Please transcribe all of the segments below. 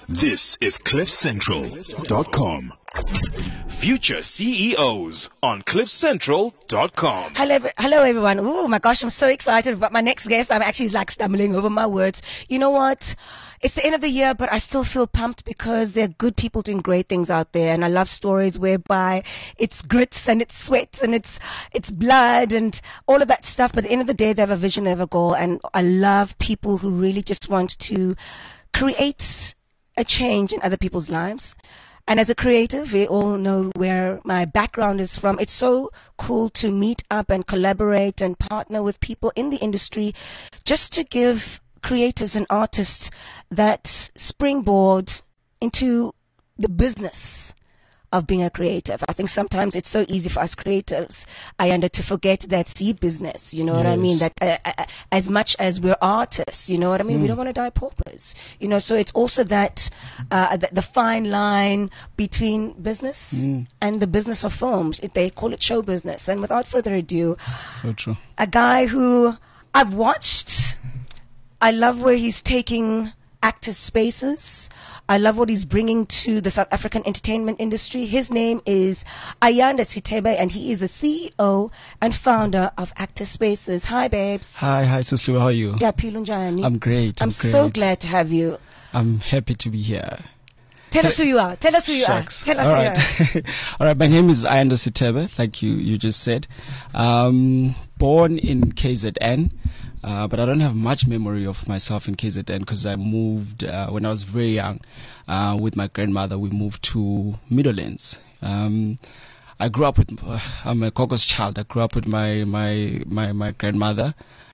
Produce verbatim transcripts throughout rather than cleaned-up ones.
This is cliff central dot com. Future C E Os on cliff central dot com. Hello, hello everyone. Oh my gosh, I'm so excited about my next guest. I'm actually like stumbling over my words. You know what? It's the end of the year, but I still feel pumped because there are good people doing great things out there, and I love stories whereby it's grits and it's sweat and it's it's blood and all of that stuff. But at the end of the day, they have a vision, they have a goal, and I love people who really just want to create a change in other people's lives. And as a creative, we all know where my background is from. It's so cool to meet up and collaborate and partner with people in the industry just to give creatives and artists that springboard into the business of being a creative. I think sometimes it's so easy for us creatives, I under to forget that the business, you know yes. what I mean? That uh, uh, as much as we're artists, you know what I mean? Mm. We don't want to die paupers, you know, so it's also that, uh, the, the fine line between business mm. and the business of films. It, they call it show business. And without further ado, so true. A guy who I've watched, I love where he's taking actors' spaces. I love what he's bringing to the South African entertainment industry. His name is Ayanda Sithebe, and he is the C E O and founder of Actor Spaces. Hi, babes. Hi, hi, Sister. How are you? Yeah, Pilunjani. I'm great. I'm, I'm great. so glad to have you. I'm happy to be here. Tell us who you are. Tell us who you Shucks. are. Tell us All who right. you are. All right. My name is Ayanda Sithebe, like you, you just said. Um, born in K Z N. Uh, but I don't have much memory of myself in K Z N because I moved uh, when I was very young uh, with my grandmother. We moved to Middlelands. Um, I grew up with, uh, I'm a Gogo's child. I grew up with my, my, my, my grandmother,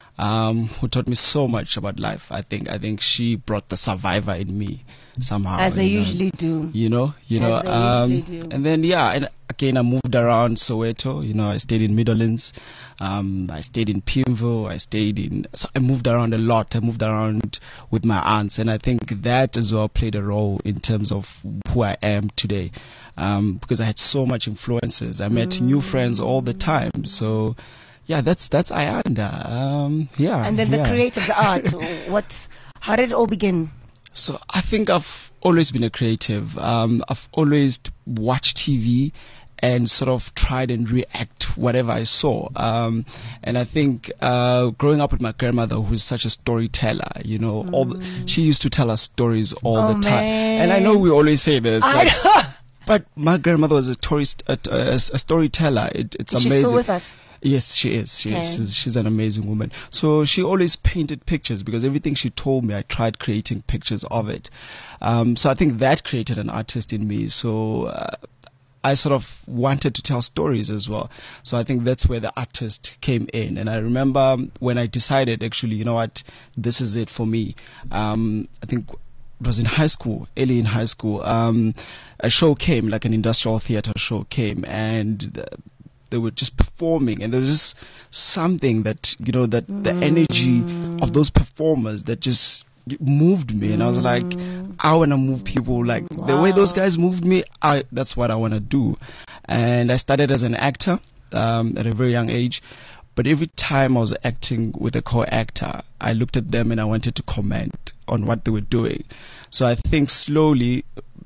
um, who taught me so much about life. I think, I think she brought the survivor in me somehow. As they you know, usually do. You know, you As know, they um, usually do. and then, yeah, and again, I moved around Soweto. You know, I stayed in Middlelands. Um, I stayed in Pimville. I stayed in, so I moved around a lot. I moved around with my aunts, and I think that as well played a role in terms of who I am today. Um, because I had so much influences. I met mm. new friends all the time. So, yeah, that's, that's Ayanda. Um, yeah. And then the yeah. creative, the art. What, how did it all begin? So I think I've always been a creative. Um, I've always watched T V and sort of tried and react whatever I saw. Um, and I think uh, growing up with my grandmother, who's such a storyteller, you know, mm. all the, she used to tell us stories all oh the time. Man. And I know we always say this, I like, know. but my grandmother was a, tourist, a, a, a storyteller. It, it's Is amazing. She's still with us? Yes, she is. She okay. is. She's, she's an amazing woman. So she always painted pictures because everything she told me, I tried creating pictures of it. Um, so I think that created an artist in me. So uh, I sort of wanted to tell stories as well. So I think that's where the artist came in. And I remember when I decided, actually, you know what, this is it for me. Um, I think it was in high school, early in high school. Um, a show came, like an industrial theater show came, and the, they were just performing, and there was just something that, you know, that mm. the energy of those performers that just moved me. And I was like, I want to move people like wow. the way those guys moved me. I, that's what I want to do. And I started as an actor um, at a very young age. But every time I was acting with a co-actor, I looked at them and I wanted to comment on what they were doing. So I think slowly,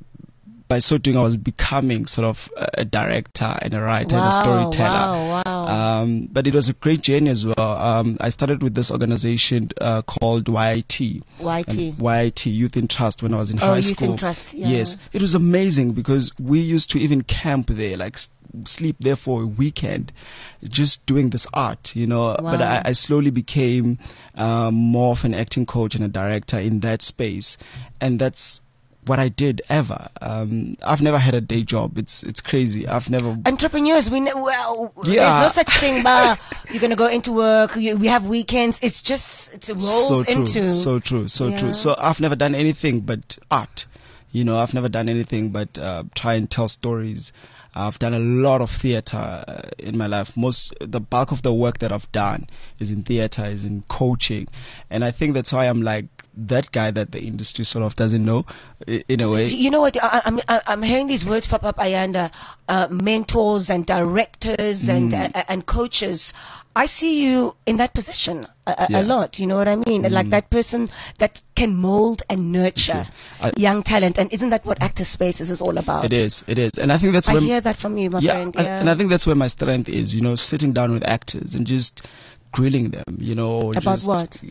by so doing, I was becoming sort of a director and a writer wow, and a storyteller. Wow, wow. Um, but it was a great journey as well. Um, I started with this organization uh, called Y I T. Y I T. Y I T, Youth in Trust, when I was in oh, high Youth school. in Trust, yeah. Yes. It was amazing because we used to even camp there, like s- sleep there for a weekend, just doing this art, you know. Wow. But I, I slowly became um, more of an acting coach and a director in that space. And that's what I did ever. Um, I've never had a day job. It's it's crazy. I've never. Entrepreneurs, we ne- well, yeah. there's no such thing. But you're gonna go into work. You, we have weekends. It's just it rolls so true, into. So true, so yeah. true. So I've never done anything but art. You know, I've never done anything but uh, try and tell stories. I've done a lot of theater uh, in my life. Most, the bulk of the work that I've done is in theater, is in coaching, and I think that's why I'm like that guy that the industry sort of doesn't know, i- in a way. You know what? I, I'm I- I'm hearing these words pop up, Ayanda. Uh, mentors and directors and Mm. uh, and coaches. I see you in that position a, a, Yeah. a lot. You know what I mean? Like that person that can mold and nurture I- young talent. And isn't that what Actor Spaces is all about? It is, it is, and I think that's I when hear that from you, my yeah, friend. I- Yeah. and I think that's where my strength is. You know, sitting down with actors and just grilling them. You know, About just, what?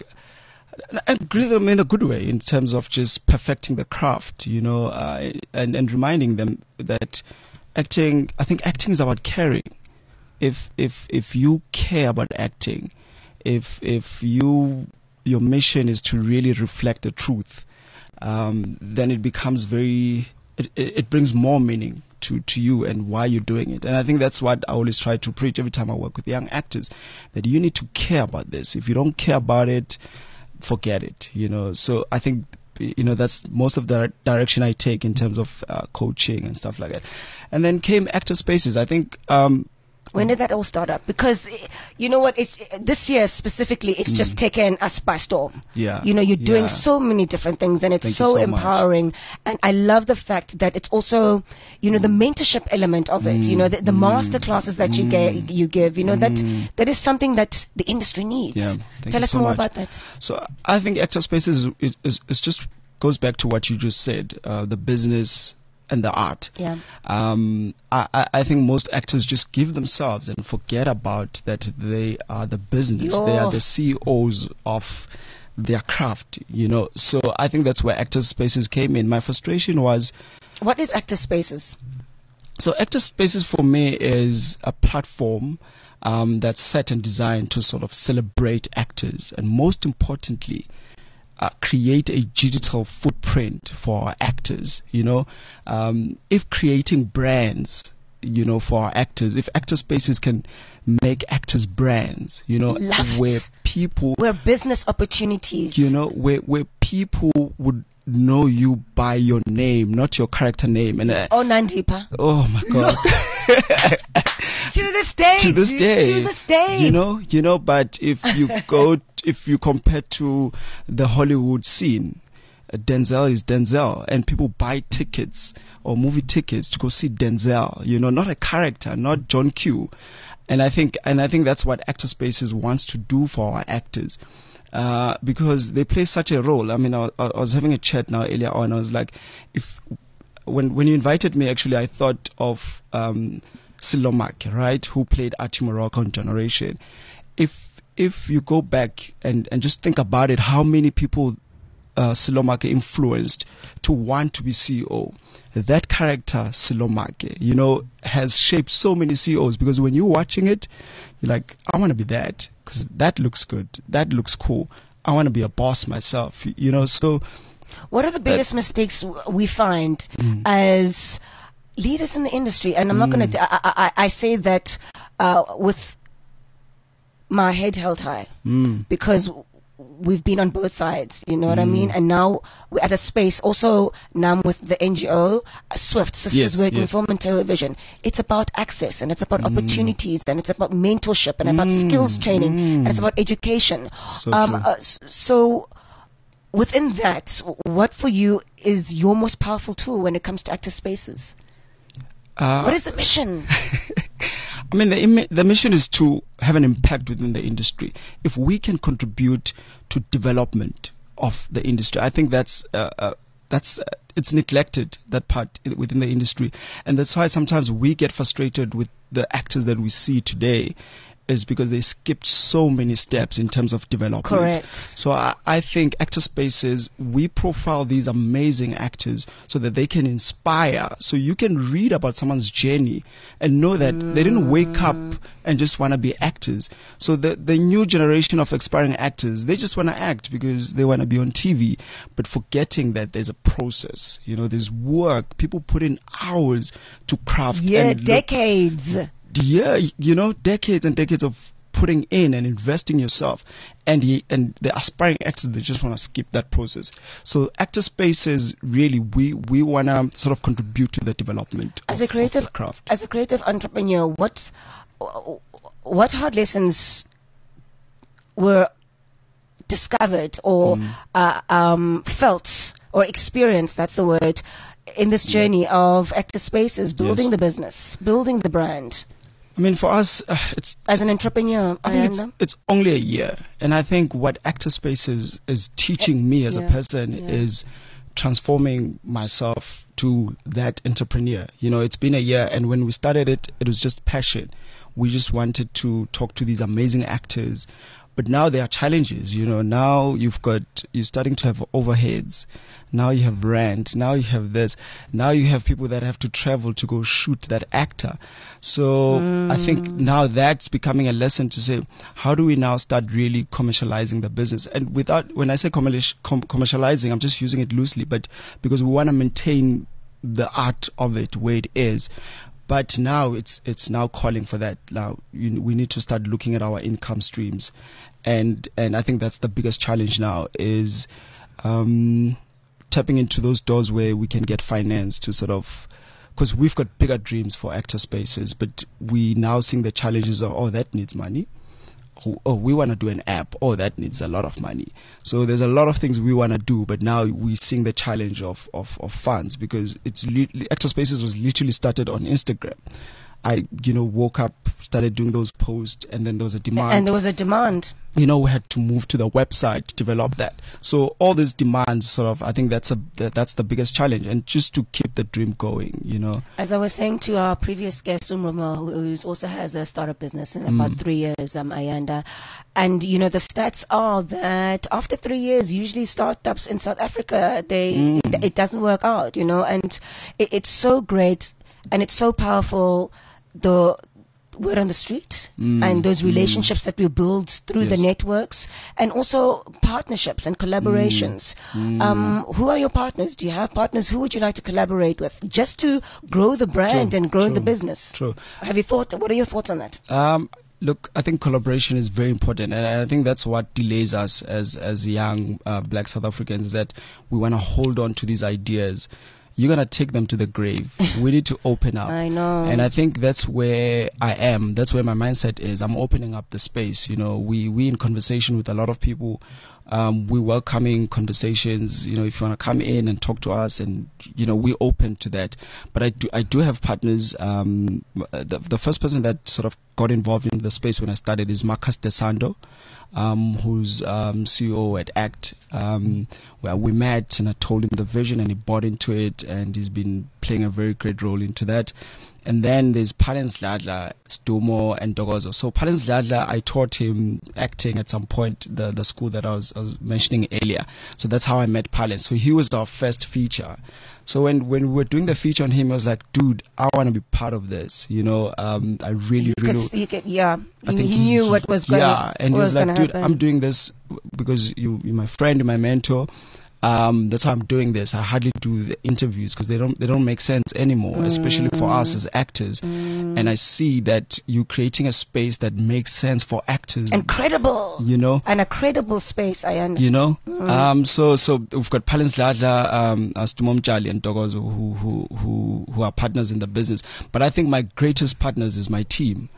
And grill them in a good way in terms of just perfecting the craft. You know, uh, and and reminding them that acting. I think acting is about caring. If if if you care about acting, if if you your mission is to really reflect the truth, um, then it becomes very it, it, it brings more meaning to, to you and why you're doing it. And I think that's what I always try to preach every time I work with young actors, that you need to care about this. If you don't care about it, forget it, you know. So I think, you know, that's most of the direction I take in terms of uh, coaching and stuff like that. And then came Actor Spaces. I think um, When did that all start up? Because eh, you know what, it's eh, this year specifically, it's just taken us by storm. Yeah. You know, you're doing Yeah. so many different things, and it's Thank you so, so much. empowering. And I love the fact that it's also, you know, the mentorship element of it. You know, the, the master classes that you ga- you give. You know, that that is something that the industry needs. Yeah. Thank Tell you us so more much. about that. So I think Actor Spaces is, is, is just goes back to what you just said, uh, the business and the art. Yeah. Um, I, I I think most actors just give themselves and forget about that they are the business. They Yo. are the C E Os of their craft, you know. So I think that's where Actor Spaces came in. My frustration was, What is Actor Spaces? so Actor Spaces for me is a platform um, that's set and designed to sort of celebrate actors, and most importantly, uh, create a digital footprint for our actors. You know, um, if creating brands, you know, for our actors, if Actor Spaces can make actors brands, you know, Love it. where people, We're business opportunities. you know, where where people would know you by your name, not your character name, and uh, Oh, Nandipa. oh my god. To this day. to this dude, day, To this day. you know, you know. But if you go, if you compare to the Hollywood scene, uh, Denzel is Denzel, and people buy tickets or movie tickets to go see Denzel. You know, not a character, not John Q. And I think, and I think that's what Actor Spaces wants to do for our actors. Uh, because they play such a role. I mean, I, I was having a chat now earlier on. I was like, if when when you invited me, actually, I thought of um, Silomak, right, who played Archie Morocco on Generation. If if you go back and, and just think about it, how many people uh, Silomake influenced to want to be C E O. That character, Silomake, you know, has shaped so many C E Os, because when you're watching it, you're like, I want to be that, because that looks good, that looks cool. I want to be a boss myself, you know. So What are the biggest mistakes w- we find as leaders in the industry? And I'm not going to, I, I, I say that uh, with my head held high, mm, because we've been on both sides, you know what I mean? And now we're at a space, also now I'm with the N G O, uh, SWIFT, Sisters Yes, Working yes. Film and Television. It's about access, and it's about opportunities, and it's about mentorship, and about skills training, and it's about education. So um, true. uh, s- so within that, what for you is your most powerful tool when it comes to active spaces? uh, What is the mission? I mean, the, imi- the mission is to have an impact within the industry. If we can contribute to development of the industry, I think that's uh, uh, that's uh, it's neglected, that part i- within the industry, and that's why sometimes we get frustrated with the actors that we see today, is because they skipped so many steps in terms of development. Correct. So I, I think Actor Spaces, we profile these amazing actors so that they can inspire. So you can read about someone's journey and know that they didn't wake up and just want to be actors. So the the new generation of aspiring actors, they just want to act because they want to be on T V, but forgetting that there's a process. You know, there's work. People put in hours to craft. Yeah, and look- decades. yeah, y- you know, decades and decades of putting in and investing yourself, and he, and the aspiring actors, they just want to skip that process. So Actor Spaces, really, we we want to sort of contribute to the development As of, a creative, of the craft. as a creative entrepreneur, what what hard lessons were discovered or Mm. uh, um, felt or experienced, that's the word, in this journey of Actor Spaces, building Yes. the business, building the brand? I mean, for us, uh, it's As an entrepreneur, I think it's, Ayanda? it's only a year, and I think what Actor Spaces is teaching me as Yeah, a person yeah. is transforming myself to that entrepreneur. You know, it's been a year, and when we started it, it was just passion. We just wanted to talk to these amazing actors. But now there are challenges, you know. Now you've got, you're starting to have overheads. Now you have rent. Now you have this. Now you have people that have to travel to go shoot that actor. So I think now that's becoming a lesson to say, how do we now start really commercializing the business? And without, when I say commerci- com- commercializing, I'm just using it loosely, but because we want to maintain the art of it where it is. But now it's it's now calling for that. Now you, we need to start looking at our income streams, and and I think that's the biggest challenge now is um, tapping into those doors where we can get finance to sort of, because we've got bigger dreams for Actor Spaces, but we now seeing the challenges of, oh, that needs money. Oh, oh, we want to do an app. Oh, that needs a lot of money. So there's a lot of things we want to do, but now we're seeing the challenge of, of, of funds, because it's li- Actor Spaces was literally started on Instagram. I, you know, woke up, started doing those posts, and then there was a demand. And there was a demand. You know, we had to move to the website, develop that. So all these demands, sort of, I think that's a that, that's the biggest challenge, and just to keep the dream going, you know. As I was saying to our previous guest, Umroma, who who also has a startup business in about Mm. three years, um, Ayanda, and you know the stats are that after three years, usually startups in South Africa, they Mm. it, it doesn't work out, you know, and it, it's so great and it's so powerful, the word on the street Mm, and those mm. relationships that we build through the Yes. networks, and also partnerships and collaborations. Mm. Um, who are your partners? Do you have partners? Who would you like to collaborate with just to grow the brand True, and grow the true, business? True. Have you thought, what are your thoughts on that? Um, look, I think collaboration is very important, and I think that's what delays us as as young uh, Black South Africans, is that we want to hold on to these ideas. You're gonna take them to the grave. We need to open up. I know. And I think that's where I am. That's where my mindset is. I'm opening up the space. You know, we we in conversation with a lot of people. Um, we're welcoming conversations. You know, if you want to come in and talk to us, and you know, we're open to that. But I do I do have partners. Um, the the first person that sort of got involved in the space when I started is Marcus Desando, um, who's um, C E O at ACT. Um, where we met and I told him the vision, and he bought into it, and he's been playing a very great role into that. And then there's Palens Ladla, Stumo, and Dogozo. So Palens Ladla, I taught him acting at some point, the the school that I was, I was mentioning earlier. So that's how I met Palens. So he was our first feature. So when when we were doing the feature on him, I was like, dude, I want to be part of this. You know, um, I really, You really. could, you could, yeah, I he, think he knew what was going yeah, and he was like, dude, happen. I'm doing this because you, you're my friend, you're my mentor. Um, that's how I'm doing this. I hardly do the interviews because they don't they don't make sense anymore, Mm. especially for us as actors. Mm. And I see that you're creating a space that makes sense for actors. Incredible. You know, And a credible space, I understand. you know. Mm. Um, so so we've got Palens Ladla, um, Stumom Jali, and Dogozo who who who who are partners in the business. But I think my greatest partners is my team.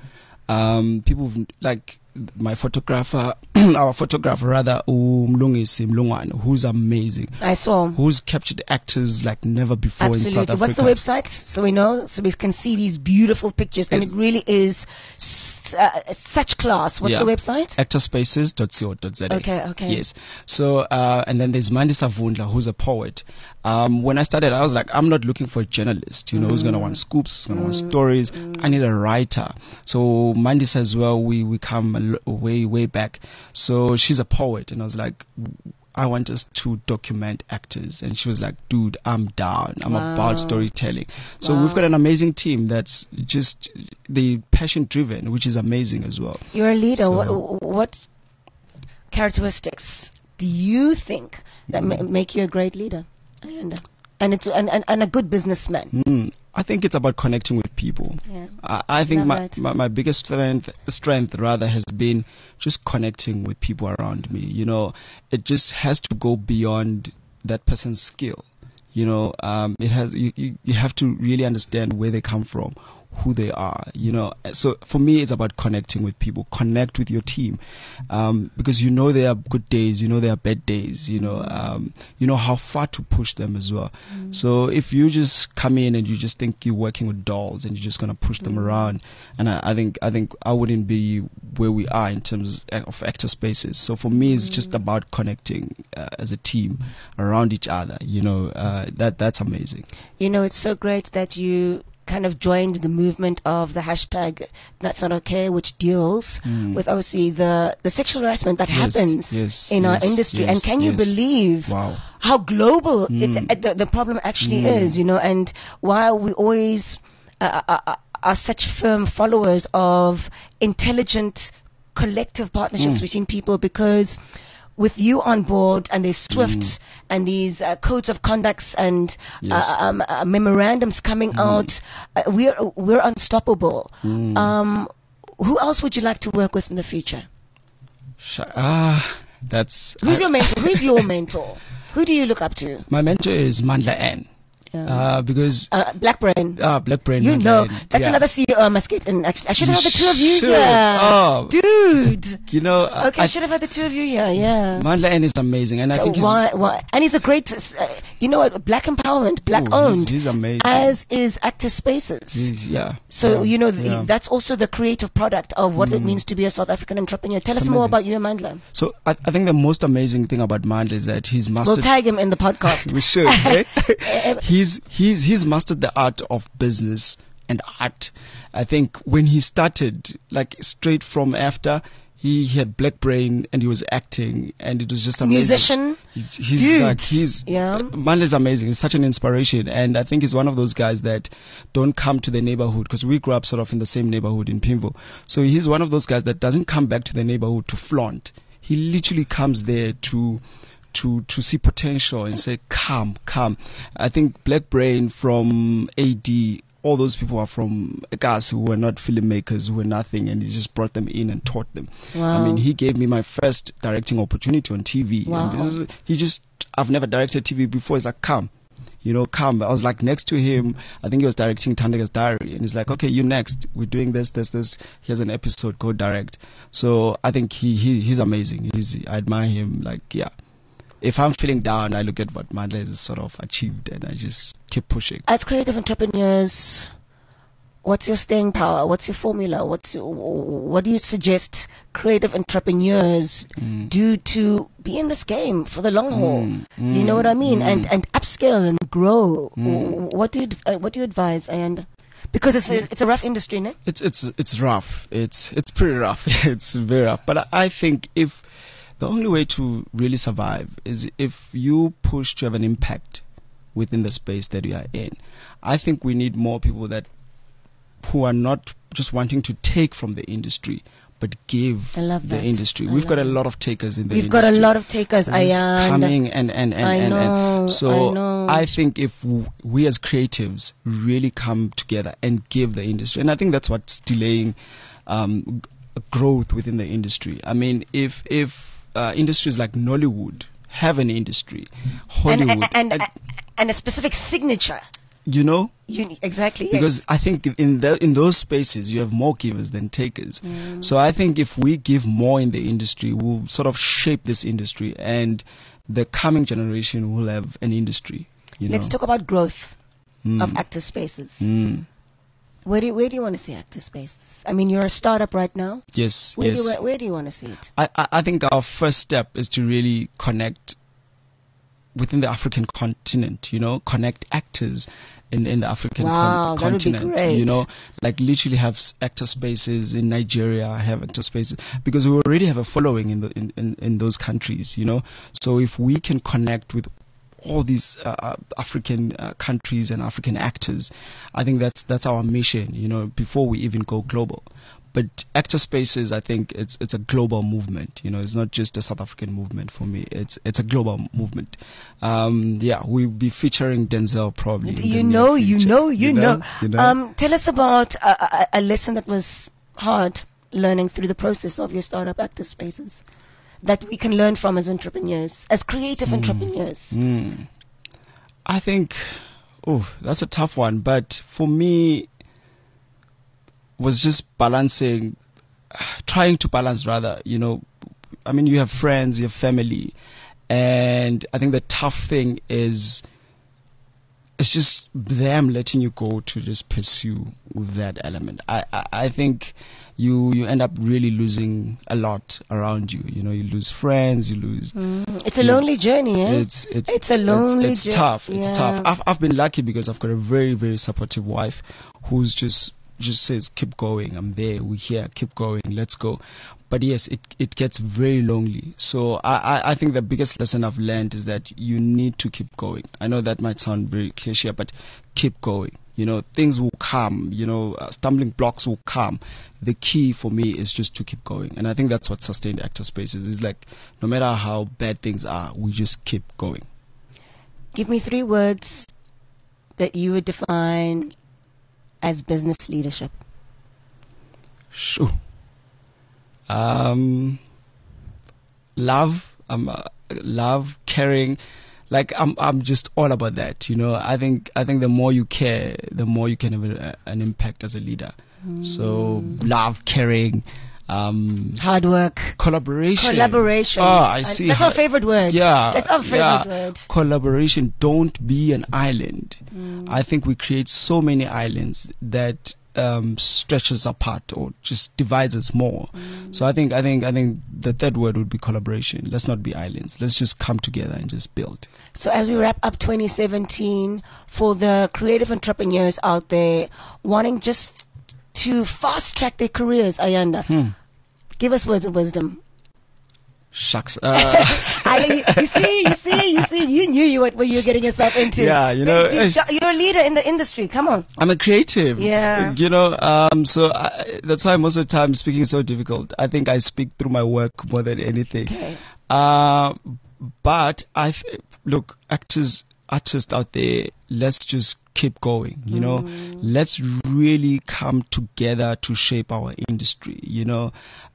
Um, people who've- like my photographer, our photographer rather, Umlungisi Mlungwane, who's amazing, I saw. who's captured actors like never before in South Absolutely. Africa. What's the website? So we know, so we can see these beautiful pictures, and it It's- really is s- uh, such class. What's Yeah. the website? actorspaces dot co dot za. Okay, okay. Yes. So, uh, and then there's Mandisa Vundla, who's a poet. Um, when I started, I was like, I'm not looking for a journalist, you know, who's going to want scoops, who's going to want stories. I need a writer. So Mandisa as well, we, we come a lo- way, way back. So she's a poet, and I was like, I want us to document actors. And she was like, dude, I'm down. I'm Wow. about storytelling. So Wow. we've got an amazing team that's just the passion driven, which is amazing as well. You're a leader. So- What, what characteristics do you think that ma- make you a great leader? And, and it's and, and, and a good businessman. Mm, I think it's about connecting with people. Yeah. I, I think Love my, that. my my biggest strength strength rather has been just connecting with people around me. You know, it just has to go beyond that person's skill. You know, um, it has you, you, you have to really understand where they come from, who they are, you know. So for me, it's about connecting with people, connect with your team, um, because you know there are good days, you know there are bad days, you know, um, you know how far to push them as well. Mm. So if you just come in and you just think you're working with dolls and you're just gonna push mm. them around, and I, I think I think I wouldn't be where we are in terms of Actor Spaces. So for me, it's mm. just about connecting uh, as a team around each other, you know. Uh, that that's amazing. You know, it's so great that you kind of joined the movement of the hashtag That's Not Okay, which deals mm. with obviously the, the sexual harassment that yes, happens yes, in yes, our industry. Yes, and can you yes. believe wow. how global mm. it, the, the problem actually mm. is, you know, and why we always uh, are, are such firm followers of intelligent collective partnerships mm. between people, because with you on board and there's SWIFT mm. and these uh, codes of conducts and yes. uh, um, uh, memorandums coming mm. out, uh, we're we're unstoppable. Mm. Um, who else would you like to work with in the future? Ah, uh, that's. Who's I, your mentor? Who's your mentor? Who do you look up to? My mentor is Mandla N. Yeah. Uh, because uh, Black Brain. Ah, Black Brain. You know, Mandla, that's yeah. another C E O I must get in. Actually, I should have you had the two of you should. here, oh. dude. You know, okay, I, I should have had the two of you here. Yeah. Mandla N is amazing, and I so think why, he's why, and he's a great. Uh, you know what? Black empowerment, black ooh, owned. He's, he's amazing. As is Actor Spaces. He's, yeah. So yeah, you know, yeah. th- that's also the creative product of what mm. it means to be a South African entrepreneur. Tell it's us amazing. more about you and Mandla. So I, I think the most amazing thing about Mandla is that he's mastered. We'll tag him in the podcast. we should. eh? he's he's he's mastered the art of business and art. I think when he started, like straight from after, he, he had Black Brain and he was acting, and it was just amazing. Musician. He's, he's Dude. like he's yeah. Mandla is amazing. He's such an inspiration, and I think he's one of those guys that don't come to the neighborhood, because we grew up sort of in the same neighborhood in Pimville. So he's one of those guys that doesn't come back to the neighborhood to flaunt. He literally comes there to. to to see potential and say come come. I think Black Brain from A D, all those people are from guys who were not filmmakers, who were nothing, and he just brought them in and taught them. Wow. I mean, he gave me my first directing opportunity on T V. Wow. And this is, he just I've never directed T V before. He's like, come, you know, come. I was like next to him. I think he was directing Thandeka's Diary, and he's like, okay, you next. We're doing this, this, this. Here's an episode. Go direct. So I think he, he he's amazing. He's I admire him. Like yeah. If I'm feeling down, I look at what Mandla has sort of achieved, and I just keep pushing. As creative entrepreneurs, what's your staying power? What's your formula? What's your, what do you suggest creative entrepreneurs mm. do to be in this game for the long haul? Mm, mm, you know what I mean? Mm. And and upscale and grow. Mm. What do you uh, what do you advise? And because it's a, it's a rough industry, no? It's it's it's rough. It's it's pretty rough. It's very rough. But I, I think if the only way to really survive is if you push to have an impact within the space that you are in. I think we need more people that who are not just wanting to take from the industry, but give I love the that. industry. I We've got it. a lot of takers in the We've industry. We've got a lot of takers. I coming and and and, I and, know, and so I know. I think if w- we as creatives really come together and give the industry, and I think that's what's delaying um, g- growth within the industry. I mean, if if uh, industries like Nollywood have an industry, Hollywood, and and, and, and a specific signature. You know, Uni- exactly. Because yes. I think in the, in those spaces you have more givers than takers. Mm. So I think if we give more in the industry, we'll sort of shape this industry, and the coming generation will have an industry. You Let's know? talk about growth mm. of Actor Spaces. Mm. Where do you, where do you want to see Actor Spaces? I mean, you're a startup right now. Yes. Where yes. Do you, where, where do you want to see it? I, I I think our first step is to really connect within the African continent, you know, connect actors in, in the African wow, con- continent, that would be great. you know, like literally have s- actor spaces in Nigeria, have actor spaces, because we already have a following in the in, in, in those countries, you know. So if we can connect with all these uh, African uh, countries and African actors, I think that's that's our mission, you know, before we even go global. But Actor Spaces, I think it's it's a global movement. You know, it's not just a South African movement for me. It's it's a global movement. Um, yeah, we'll be featuring Denzel probably. You know, you know, you, you know, know. You know. Um, tell us about a, a, a lesson that was hard learning through the process of your startup Actor Spaces that we can learn from as entrepreneurs, as creative mm. entrepreneurs. Mm. I think, oh, that's a tough one. But for me, was just balancing, trying to balance rather, you know, I mean, you have friends, you have family, and I think the tough thing is, it's just them letting you go to just pursue that element. I, I, I think you you end up really losing a lot around you. You know, you lose friends, you lose. Mm. It's a lonely journey, eh? It's it's it's a lonely. It's, it's tough. It's yeah. tough. I've I've been lucky because I've got a very very supportive wife, who's just just says keep going. I'm there. We're here. Keep going. Let's go. But yes, it it gets very lonely. So I, I, I think the biggest lesson I've learned is that you need to keep going. I know that might sound very cliche, but keep going. You know, things will come. You know, uh, stumbling blocks will come. The key for me is just to keep going, and I think that's what Sustained Actor Space is. It's like no matter how bad things are, we just keep going. Give me three words that you would define as business leadership. Sure. Um, love, um, uh, love, caring, like I'm, I'm just all about that. You know, I think, I think the more you care, the more you can have a, an impact as a leader. Mm. So love, caring, um, hard work, collaboration, collaboration. Oh, I see. That's our favorite word. Yeah, that's our favorite yeah. word. Collaboration. Don't be an island. Mm. I think we create so many islands that um, stretches apart or just divides us more. Mm. So I think, I think, I think the third word would be collaboration. Let's not be islands. Let's just come together and just build. So as we wrap up twenty seventeen, for the creative entrepreneurs out there wanting just to fast track their careers, Ayanda, hmm. give us words of wisdom. Shucks. Uh, I, you see, you see, you see, you knew you what, what you were getting yourself into. Yeah, you know. You, you're a leader in the industry. Come on. I'm a creative. Yeah. You know, um, so I, that's why most of the time speaking is so difficult. I think I speak through my work more than anything. Okay. Uh, but I th- look, actors, artists out there, let's just keep going, you know, mm. let's really come together to shape our industry, you know,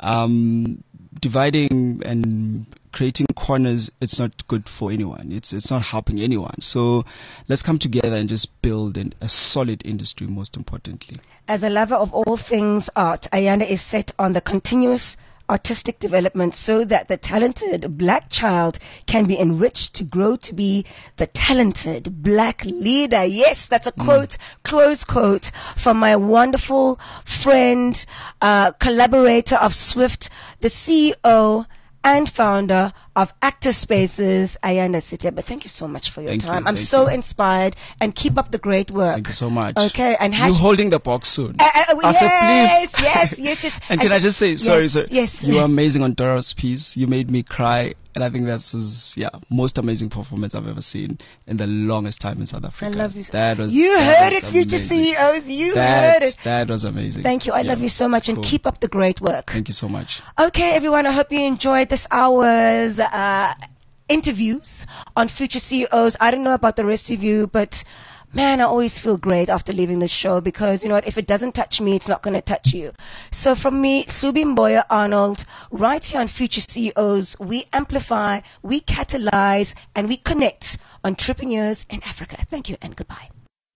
um, dividing and creating corners, it's not good for anyone. It's, it's not helping anyone. So let's come together and just build an, a solid industry, most importantly. As a lover of all things art, Ayanda is set on the continuous artistic development so that the talented black child can be enriched to grow to be the talented black leader. Yes, that's a quote, mm. close quote, from my wonderful friend, uh, collaborator of Swift, the C E O and founder of Actor Spaces, Ayanda Sithembe. Thank you so much for your Thank time. You, I'm so you. inspired, and keep up the great work. Thank you so much. Okay, and you holding the box soon. Uh, uh, yes, After, yes, yes, yes. And, and can I just say, sorry, yes, sir, yes. you are amazing on Dora's piece. You made me cry, and I think that's his, yeah, most amazing performance I've ever seen in the longest time in South Africa. I love you. That was. You that heard was it, future amazing. C E Os. You that, heard it. That was amazing. Thank you. I yeah. love you so much, and cool. keep up the great work. Thank you so much. Okay, everyone. I hope you enjoyed this hour's uh, interviews on future C E Os. I don't know about the rest of you, but man, I always feel great after leaving the show because, you know what, if it doesn't touch me, it's not going to touch you. So from me, Subi Mboya Arnold, right here on Future C E Os, we amplify, we catalyze, and we connect entrepreneurs in Africa. Thank you and goodbye.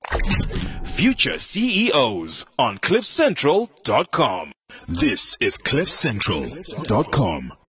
Future C E Os on cliff central dot com. This is cliff central dot com.